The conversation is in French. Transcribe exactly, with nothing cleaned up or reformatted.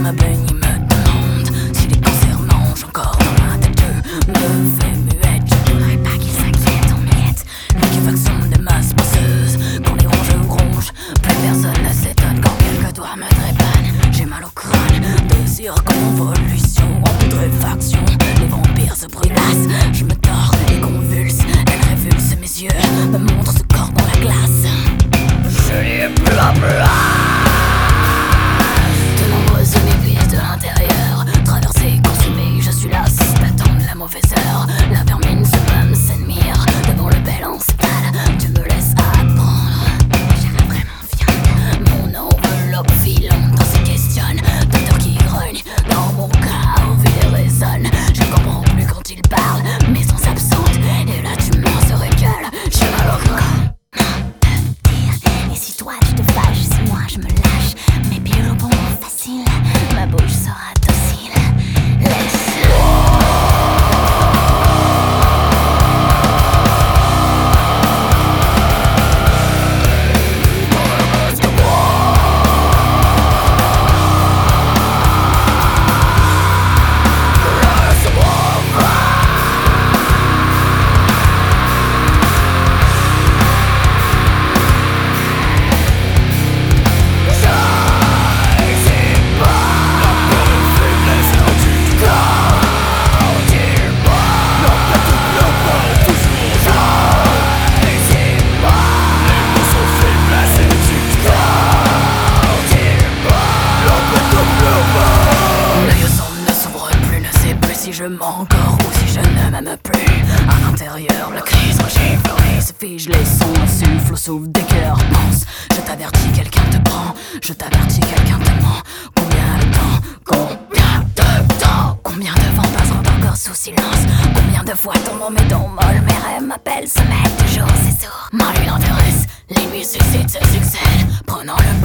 ma baigne, il me demande si les cancers mangent encore dans la tête. Me fait muette, je voudrais pas qu'il s'inquiète en miettes. Liquéfaction des masses poisseuses, quand les ronges ronge, plus personne ne s'étonne quand quelques doigts me trépanent. J'ai mal au crâne, désir convolution, en putréfaction. Les vampires se brûlassent, je me tords et convulse. Elle révulse mes yeux, me montre ce corps dans la glace. Je l'ai blabla. De nombreuses m'épuisent de l'intérieur, traversé, consumé, je suis là, d'attendre la mauvaise heure. La vermine se mâme, s'admire devant le bel en stade. Tu me laisses apprendre, j'irai vraiment viande. Mon enveloppe filante se questionne, docteur qui grogne dans mon cas où il résonne. Je ne comprends plus quand il parle, mais sans s'absente. Et là tu m'en se régale, j'ai mal au corps. Te dire, et si toi tu te fâches, si moi je me lâche, mes pieds rebondent facile, ma bouche sera docile. Laisse. Je mens encore ou si je ne m'aime plus. À l'intérieur, la crise régifle, se fige, les sons insufflent au souffle des cœurs. Pense, je t'avertis, quelqu'un te prend. Je t'avertis, quelqu'un te ment. Combien de temps, combien de temps, combien de vents passent encore sous silence. Combien de fois ton nom met dans molle. Mes rêves m'appellent, se mettent toujours, c'est sourd. Ma lune intéresse, les nuits succèdent, se succèdent, prenant le